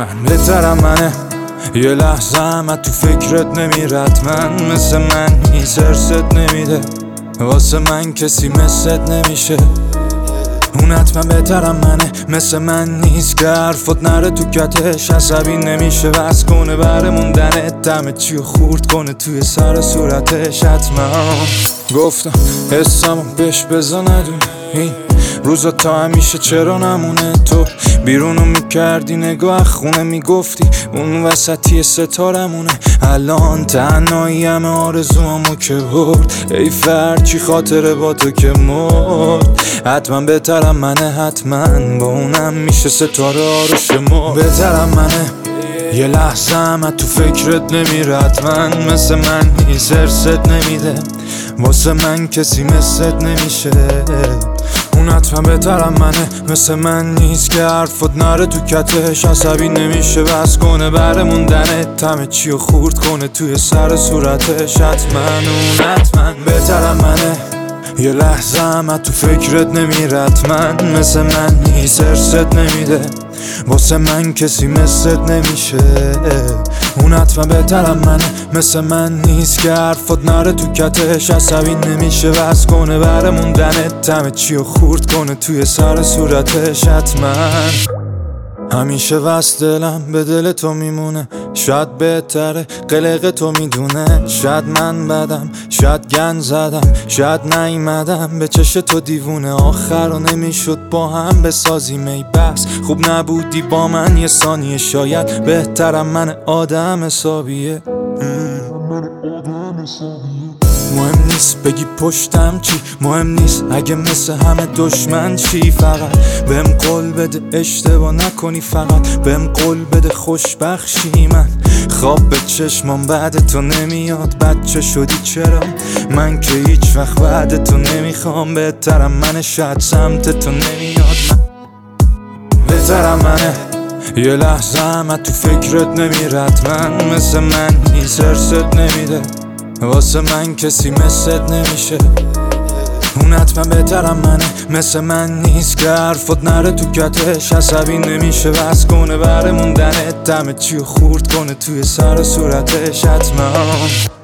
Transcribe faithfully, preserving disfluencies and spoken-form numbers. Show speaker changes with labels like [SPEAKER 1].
[SPEAKER 1] من بهترم منه، یه لحظه هم تو فکرت نمیرد من مثل من نیست، ارست نمیده واسه من کسی مثلت نمیشه. اون حتما بهترم منه، مثل من نیست که حرفت نره تو کتش، عصبی نمیشه وز کنه بره موندنت، دمه چی و خورد کنه توی سر صورتش. حتما گفتم حسمو بهش بزا ندونی، این روزا تا همیشه چرا نمونه. تو بیرونو میکردی نگاه خونه میگفتی اون وسطی ستارمونه، الان تنهایی همه آرزوامو که برد، ای فرچی خاطره با تو که مرد. حتما بهترم منه، حتما با اونم میشه ستاره آروش ما. بهترم منه، یه لحظه هم تو فکرت نمیرد من مثل من نیست، ارست نمیده واسه من کسی مثلت نمیشه. اون حتما بهترم منه، مثل من نیست که حرفت نره تو کتش، عصبی نمیشه بس کنه بره موندنت، همه چی و خورد کنه توی سر صورتش. حتما اون حتما بهترم منه، یه لحظه هم تو فکرت نمیرد من مثل من نیست، ارست نمیده واسه من کسی مثلت نمیشه. اون حتما بهترم منه، مثل من نیست که حرفت نره تو کتش، عصبی نمیشه بس کنه بره موندنت، همه چی و خورد کنه توی سر صورتش. حتما همیشه وست دلم به دل تو میمونه، شاید بهتره قلق تو میدونه، شاید من بدم شاید گن زدم شاید نیومدم به چش تو دیوونه، آخر رو نمیشد با هم بسازیم ای بس خوب نبودی با من یه ثانیه، شاید بهترم من آدم حسابیه. مهم نیست بگی پشتم چی، مهم نیست اگه مثل همه دشمن چی، فقط بهم قول بده اشتباه نکنی، فقط بهم قول بده خوشبخشی. من خواب به چشمام بعد تو نمیاد، بچه شدی چرا من که هیچ وقت بعد تو نمیخوام. بهترم منه، شاید سمت تو نمیاد من بهترم منه، یه لحظه هم تو فکرت نمیرد من مثل من نیست، ارست نمیده واسه من کسی مثلت نمیشه. اون حتما بهترم منه، مثل من نیست که حرفت نره تو کتش، عصبی نمیشه بس کنه بره موندنت، همه چی و خورد کنه توی سر صورتش. حتما